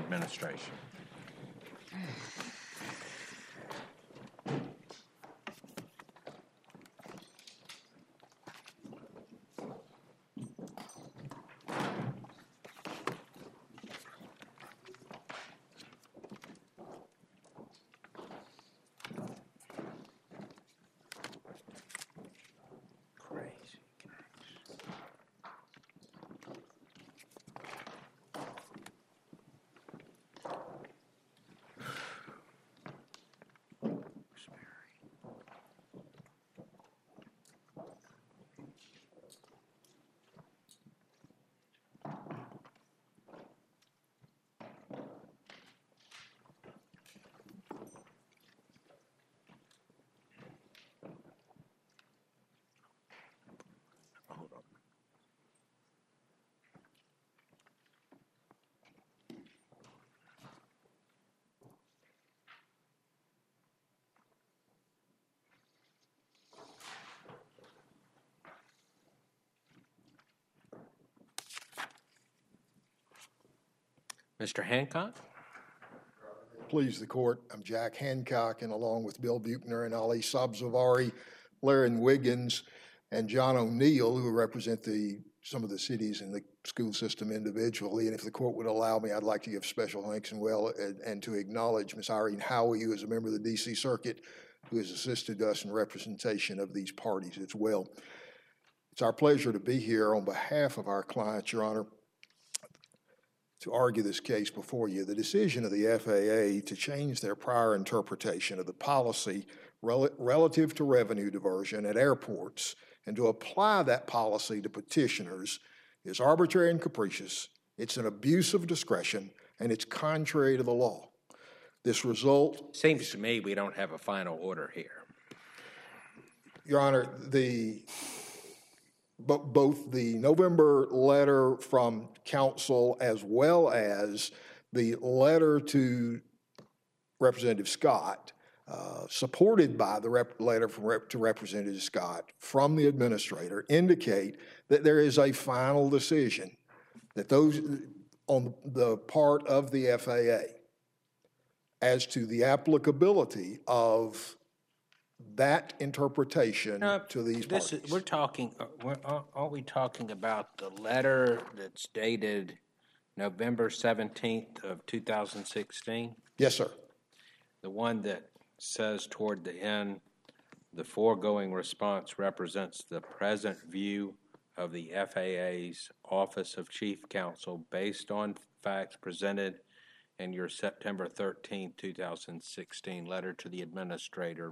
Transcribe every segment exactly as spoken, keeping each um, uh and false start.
administration. Mister Hancock? Please the court. I'm Jack Hancock, and along with Bill Buechner and Ali Sabzavari, Laren Wiggins, and John O'Neill, who represent the some of the cities in the school system individually. And if the court would allow me, I'd like to give special thanks and well and, and to acknowledge Miz Irene Howie, who is a member of the D C Circuit, who has assisted us in representation of these parties as well. It's our pleasure to be here on behalf of our clients, Your Honor, to argue this case before you. The decision of the F A A to change their prior interpretation of the policy rel relative to revenue diversion at airports and to apply that policy to petitioners is arbitrary and capricious. It's an abuse of discretion, and it's contrary to the law. This result... Seems to me we don't have a final order here. Your Honor, the... But both the November letter from counsel as well as the letter to Representative Scott, uh, supported by the rep letter from rep to Representative Scott from the administrator, indicate that there is a final decision that those on the part of the F A A as to the applicability of that interpretation uh, to these this parties. Is, we're talking, uh, we're, uh, are we talking about the letter that's dated November seventeenth of two thousand sixteen? Yes, sir. The one that says toward the end, the foregoing response represents the present view of the F A A's Office of Chief Counsel based on facts presented in your September thirteenth, two thousand sixteen letter to the administrator.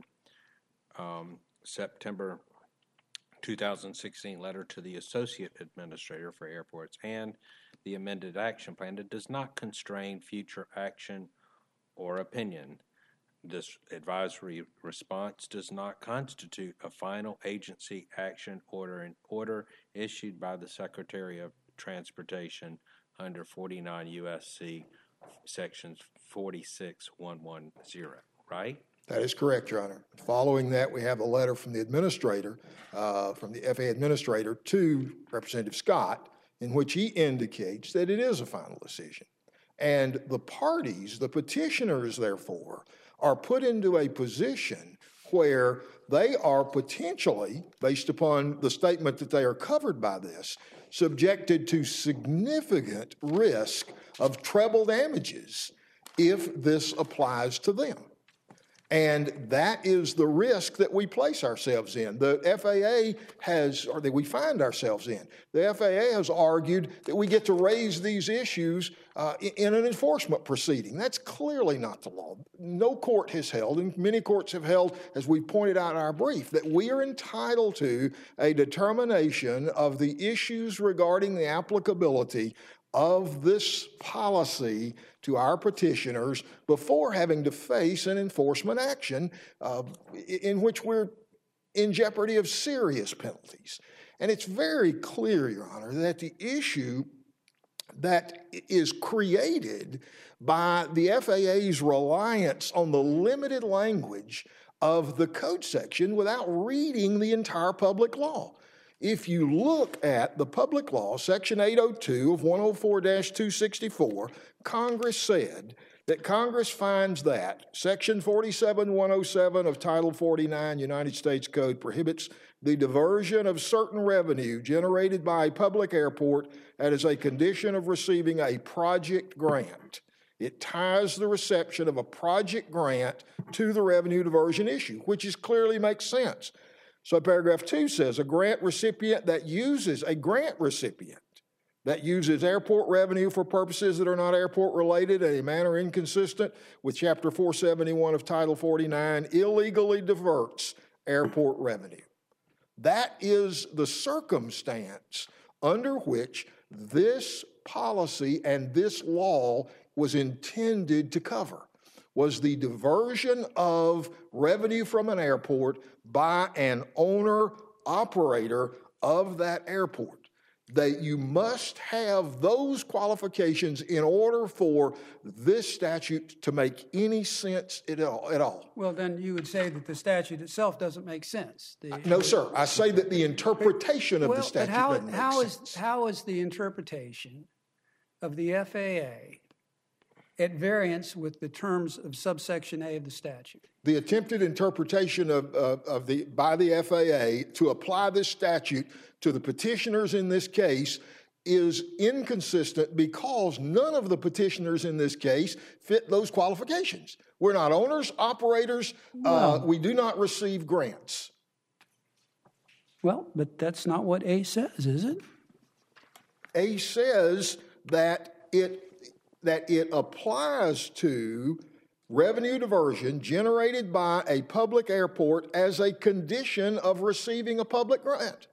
Um, September two thousand sixteen letter to the Associate Administrator for Airports and the amended action plan that does not constrain future action or opinion. This advisory response does not constitute a final agency action order, an order issued by the Secretary of Transportation under forty-nine U S C sections forty-six one ten, right? That is correct, Your Honor. Following that, we have a letter from the administrator, uh, from the F A A administrator to Representative Scott, in which he indicates that it is a final decision. And the parties, the petitioners, therefore, are put into a position where they are potentially, based upon the statement that they are covered by this, subjected to significant risk of treble damages if this applies to them. And that is the risk that we place ourselves in. The F A A has, or that we find ourselves in. The F A A has argued that we get to raise these issues uh, in an enforcement proceeding. That's clearly not the law. No court has held, and many courts have held, as we pointed out in our brief, that we are entitled to a determination of the issues regarding the applicability of this policy to our petitioners before having to face an enforcement action uh, in which we're in jeopardy of serious penalties. And it's very clear, Your Honor, that the issue that is created by the F A A's reliance on the limited language of the code section without reading the entire public law. If you look at the public law, Section eight oh two of one oh four dash two sixty-four Congress said that Congress finds that Section forty-seven one oh seven of Title forty-nine United States Code prohibits the diversion of certain revenue generated by a public airport as a condition of receiving a project grant. It ties the reception of a project grant to the revenue diversion issue, which is clearly makes sense. So paragraph two says a grant recipient that uses, a grant recipient that uses airport revenue for purposes that are not airport related in a manner inconsistent with Chapter four seventy-one of Title forty-nine illegally diverts airport revenue. That is the circumstance under which this policy and this law was intended to cover, was the diversion of revenue from an airport by an owner operator of that airport. That you must have those qualifications in order for this statute to make any sense at all. At all. Well, then you would say that the statute itself doesn't make sense. The, no, sir. I say that the interpretation of well, the statute but how, doesn't make how sense. Is, how is the interpretation of the F A A at variance with the terms of subsection A of the statute? The attempted interpretation of, uh, of the by the F A A to apply this statute to the petitioners in this case is inconsistent because none of the petitioners in this case fit those qualifications. We're not owners, operators. Well, uh, we do not receive grants. Well, but that's not what A says, is it? A says that it that it applies to revenue diversion generated by a public airport as a condition of receiving a public grant.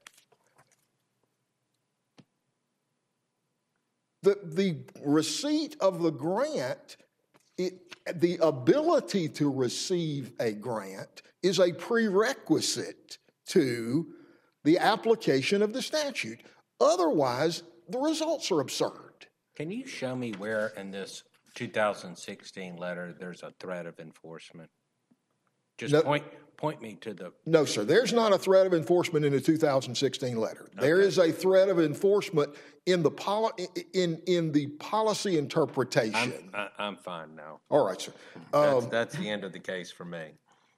The, the receipt of the grant, it, the ability to receive a grant is a prerequisite to the application of the statute. Otherwise, the results are absurd. Can you show me where in this two thousand sixteen letter there's a threat of enforcement? Just no, point point me to the... No, sir. There's not a threat of enforcement in the two thousand sixteen letter. Okay. There is a threat of enforcement in the poli- in in the policy interpretation. I'm, I'm fine now. All right, sir. That's, um, that's the end of the case for me.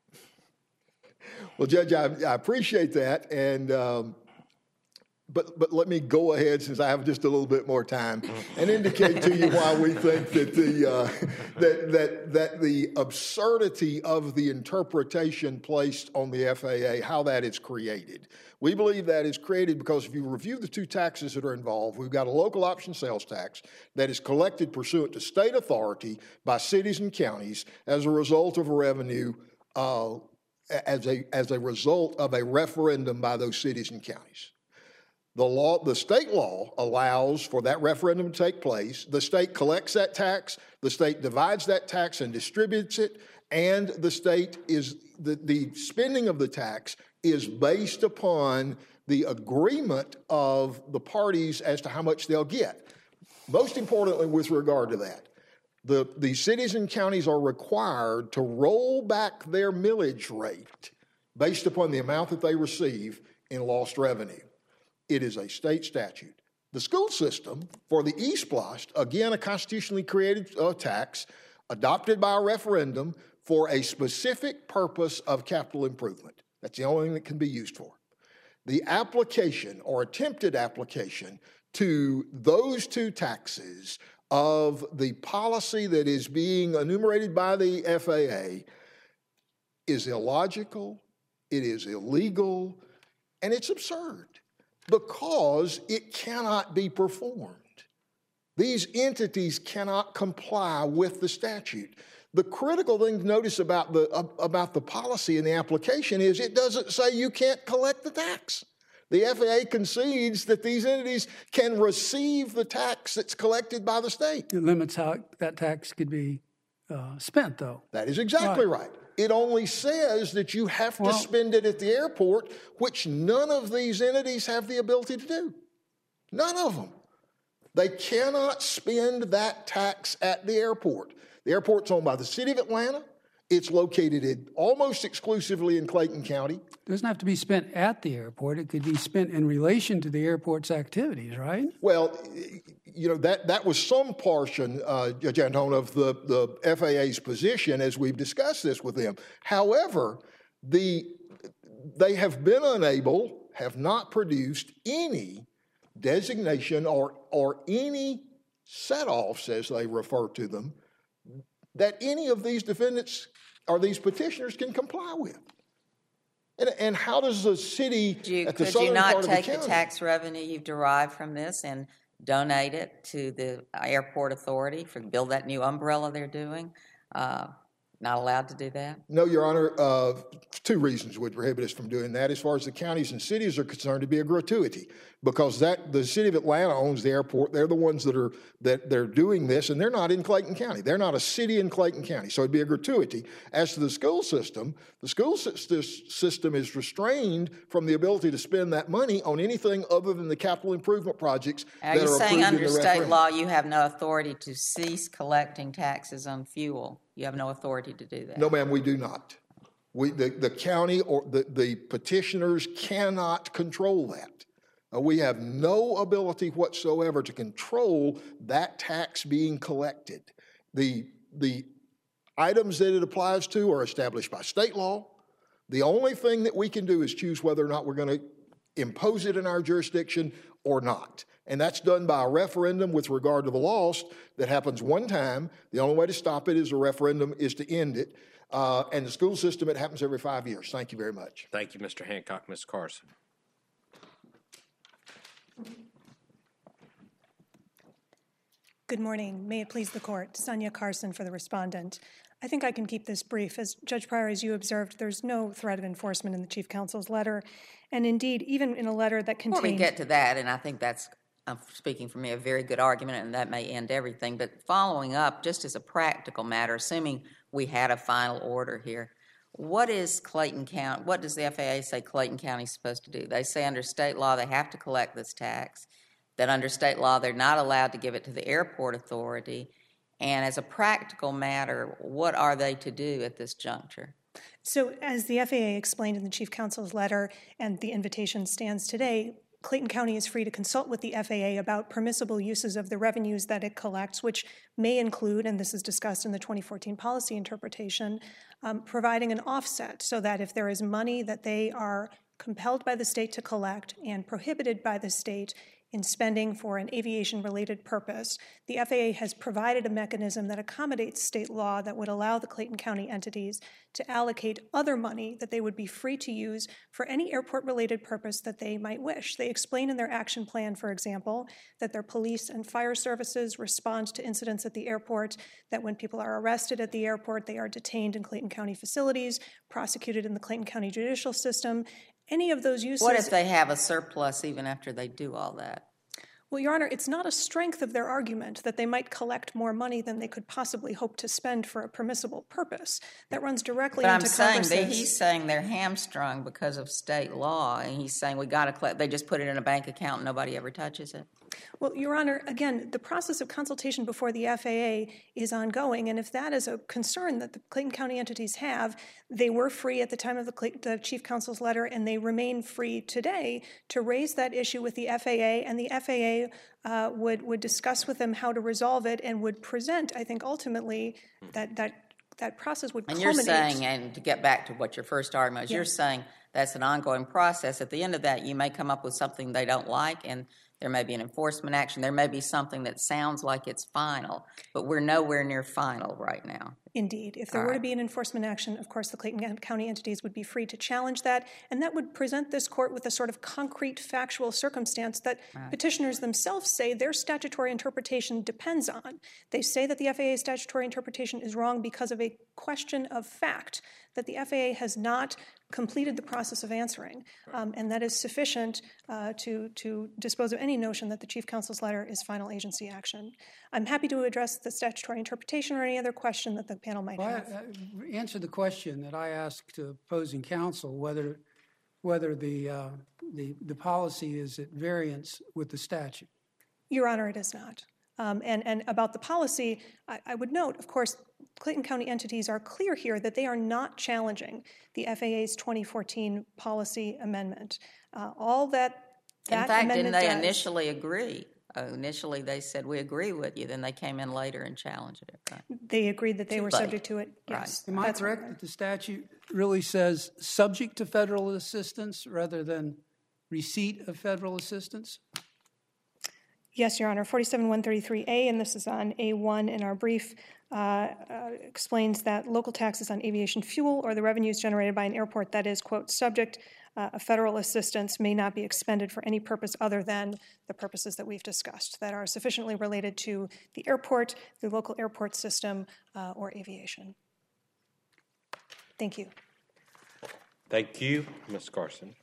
Well, Judge, I, I appreciate that, and um, but but let me go ahead, since I have just a little bit more time, and indicate to you why we think that the uh, that that that the absurdity of the interpretation placed on the F A A, how that is created. We believe that is created because if you review the two taxes that are involved, we've got a local option sales tax that is collected pursuant to state authority by cities and counties as a result of revenue. Uh, as a as a result of a referendum by those cities and counties. The law, the state law allows for that referendum to take place. The state collects that tax, the state divides that tax and distributes it, and the state is, the, the spending of the tax is based upon the agreement of the parties as to how much they'll get. Most importantly, with regard to that, The, the cities and counties are required to roll back their millage rate based upon the amount that they receive in lost revenue. It is a state statute. The school system, for the East Splosh, again, a constitutionally created uh, tax adopted by a referendum for a specific purpose of capital improvement. That's the only thing that can be used for. The application or attempted application to those two taxes of the policy that is being enumerated by the F A A is illogical, it is illegal, and it's absurd because it cannot be performed. These entities cannot comply with the statute. The critical thing to notice about the, uh, about the policy and the application is it doesn't say you can't collect the tax. The F A A concedes that these entities can receive the tax that's collected by the state. It limits how that tax could be uh, spent, though. That is exactly right. right. It only says that you have to well, spend it at the airport, which none of these entities have the ability to do. None of them. They cannot spend that tax at the airport. The airport's owned by the city of Atlanta. It's located in, almost exclusively in Clayton County. It doesn't have to be spent at the airport. It could be spent in relation to the airport's activities, right? Well, you know, that, that was some portion, uh, Judge Antone, of the, the F A A's position as we've discussed this with them. However, the they have been unable, have not produced any designation or, or any set-offs, as they refer to them, that any of these defendants or these petitioners can comply with. And, and how does the city Could you, at the could southern you not part take of the the county, tax revenue you've derived from this and donate it to the airport authority for build that new umbrella they're doing? Uh, not allowed to do that? No, Your Honor. Uh, two reasons would prohibit us from doing that. As far as the counties and cities are concerned, to be a gratuity, because that the city of Atlanta owns the airport. They're the ones that are that they're doing this, and they're not in Clayton County. They're not a city in Clayton County, so it'd be a gratuity. As to the school system, the school system is restrained from the ability to spend that money on anything other than the capital improvement projects. Are that you are saying approved in under the state referendum. law you have no authority to cease collecting taxes on fuel? You have no authority to do that? No, ma'am, we do not. We, the, the county or the, the petitioners cannot control that. Uh, we have no ability whatsoever to control that tax being collected. The, the items that it applies to are established by state law. The only thing that we can do is choose whether or not we're going to impose it in our jurisdiction or not. And that's done by a referendum with regard to the lost that happens one time. The only way to stop it is a referendum is to end it. Uh, and the school system, it happens every five years. Thank you very much. Thank you, Mister Hancock. Miz Carson. Good morning. May it please the court. Sonia Carson for the respondent. I think I can keep this brief. As Judge Pryor, as you observed, there's no threat of enforcement in the Chief Counsel's letter. And indeed, even in a letter that contains... Before we get to that, and I think that's, I'm speaking for me, a very good argument, and that may end everything, but following up, just as a practical matter, assuming we had a final order here, what is Clayton County, what does the F A A say Clayton County is supposed to do? They say under state law they have to collect this tax, that under state law they're not allowed to give it to the airport authority, and as a practical matter, what are they to do at this juncture? So as the F A A explained in the Chief Counsel's letter and the invitation stands today, Clayton County is free to consult with the F A A about permissible uses of the revenues that it collects, which may include, and this is discussed in the twenty fourteen policy interpretation, um, providing an offset so that if there is money that they are compelled by the state to collect and prohibited by the state in spending for an aviation-related purpose, the F A A has provided a mechanism that accommodates state law that would allow the Clayton County entities to allocate other money that they would be free to use for any airport-related purpose that they might wish. They explain in their action plan, for example, that their police and fire services respond to incidents at the airport, that when people are arrested at the airport, they are detained in Clayton County facilities, prosecuted in the Clayton County judicial system. Any of those uses... What if they have a surplus even after they do all that? Well, Your Honor, it's not a strength of their argument that they might collect more money than they could possibly hope to spend for a permissible purpose. That runs directly but into I'm saying Congress's... that he's saying they're hamstrung because of state law, and he's saying we got to collect. They just put it in a bank account and nobody ever touches it. Well, Your Honor, again, the process of consultation before the F A A is ongoing, and if that is a concern that the Clayton County entities have, they were free at the time of the, Clay- the Chief Counsel's letter, and they remain free today to raise that issue with the F A A, and the F A A uh, would would discuss with them how to resolve it and would present, I think, ultimately that that that process would and culminate. you're saying, and to get back to what your first argument is, Yeah. you're saying that's an ongoing process. At the end of that, you may come up with something they don't like, and there may be an enforcement action. There may be something that sounds like it's final, but we're nowhere near final right now. Indeed. If there All were right. to be an enforcement action, of course, the Clayton County entities would be free to challenge that, and that would present this court with a sort of concrete factual circumstance that Right. petitioners themselves say their statutory interpretation depends on. They say that the F A A's statutory interpretation is wrong because of a question of fact that the F A A has not completed the process of answering, um, and that is sufficient uh, to, to dispose of any notion that the Chief Counsel's letter is final agency action. I'm happy to address the statutory interpretation or any other question that the panel might Well, have. I, I answer the question that I asked to opposing counsel, whether whether the, uh, the the policy is at variance with the statute. Your Honor, it is not. Um, and, and about the policy, I, I would note, of course, Clayton County entities are clear here that they are not challenging the F A A's twenty fourteen policy amendment. Uh, all that that In fact, didn't amendment they does, initially agree? Uh, initially, they said, we agree with you. Then they came in later and challenged it. Right? they agreed that they Too were late. subject to it. Yes, Am I that's correct right. that the statute really says subject to federal assistance rather than receipt of federal assistance? Yes, Your Honor. forty-seven one thirty-three A, and this is on A one in our brief, uh, uh, explains that local taxes on aviation fuel or the revenues generated by an airport that is, quote, subject uh, of federal assistance may not be expended for any purpose other than the purposes that we've discussed that are sufficiently related to the airport, the local airport system, uh, or aviation. Thank you. Thank you, Miz Carson.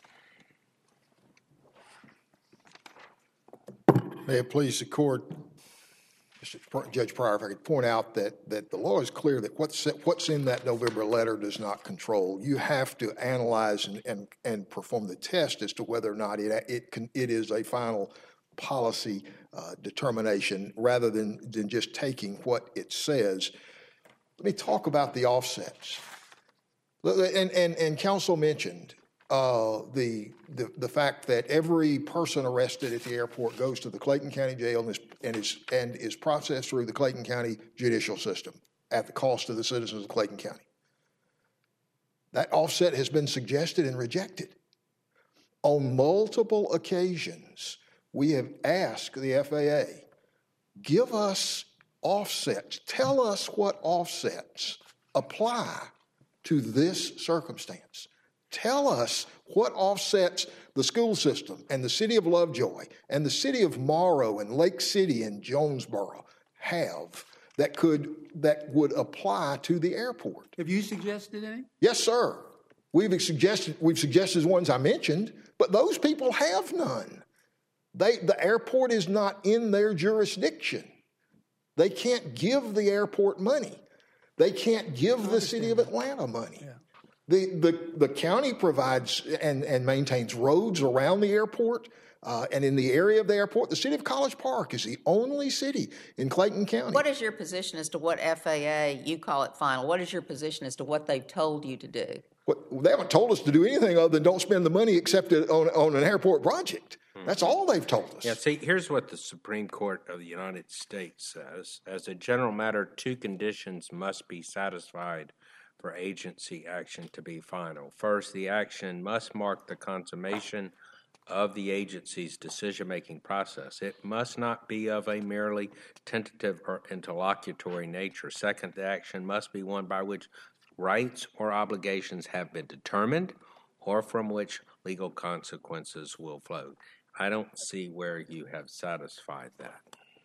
May it please the court, Mister Pr- Judge Pryor, if I could point out that, that the law is clear that what's, what's in that November letter does not control. You have to analyze and, and, and perform the test as to whether or not it, it, can, it is a final policy uh, determination rather than, than just taking what it says. Let me talk about the offsets. And, and, and counsel mentioned uh, the, the the fact that every person arrested at the airport goes to the Clayton County Jail and is, and is, and is processed through the Clayton County judicial system at the cost of the citizens of Clayton County. That offset has been suggested and rejected. On multiple occasions, we have asked the F A A, give us offsets. Tell us what offsets apply to this circumstance. Tell us what offsets the school system and the city of Lovejoy and the city of Morrow and Lake City and Jonesboro have that could that would apply to the airport. Have you suggested any? Yes, sir. We've suggested we've suggested the ones I mentioned, but those people have none. They the airport is not in their jurisdiction. They can't give the airport money. They can't give the city of Atlanta money. Yeah. The, the, the county provides and, and maintains roads around the airport uh, and in the area of the airport. The city of College Park is the only city in Clayton County. What is your position as to what F A A, you call it final, what is your position as to what they've told you to do? What, they haven't told us to do anything other than don't spend the money except on, on an airport project. That's all they've told us. Yeah, see, here's what the Supreme Court of the United States says. As a general matter, two conditions must be satisfied for agency action to be final. First, the action must mark the consummation of the agency's decision-making process. It must not be of a merely tentative or interlocutory nature. Second, the action must be one by which rights or obligations have been determined or from which legal consequences will flow. I don't see where you have satisfied that.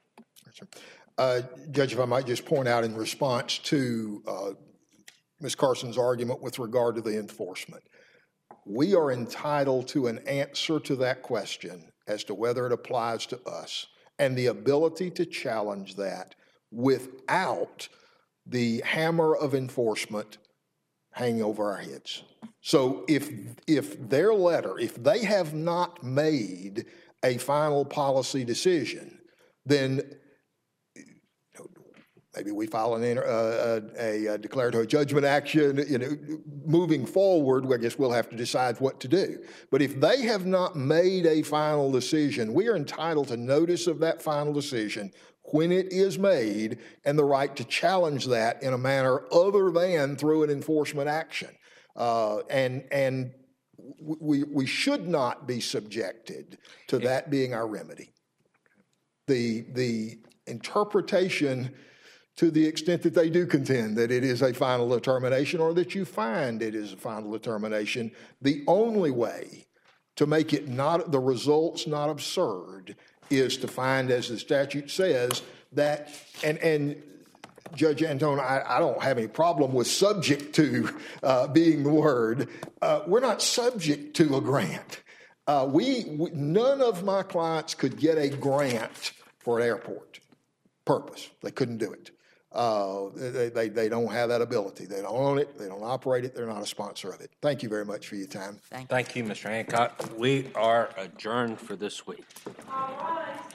Uh, Judge, if I might just point out in response to uh, Miz Carson's argument with regard to the enforcement, we are entitled to an answer to that question as to whether it applies to us and the ability to challenge that without the hammer of enforcement hanging over our heads. So if if their letter, if they have not made a final policy decision, then maybe we file an, uh, a, a declaratory judgment action. You know, moving forward, I guess we'll have to decide what to do. But if they have not made a final decision, we are entitled to notice of that final decision when it is made and the right to challenge that in a manner other than through an enforcement action. Uh, and and we we should not be subjected to that being our remedy. The the interpretation, to the extent that they do contend that it is a final determination or that you find it is a final determination, the only way to make it not, the results not absurd, is to find, as the statute says, that, and, and Judge Antone, I, I don't have any problem with subject to uh, being the word. Uh, we're not subject to a grant. Uh, we, we, none of my clients could get a grant for an airport purpose. They couldn't do it. Uh, they, they, they don't have that ability. They don't own it. They don't operate it. They're not a sponsor of it. Thank you very much for your time. Thank you. Thank you, Mister Hancock. We are adjourned for this week. All right.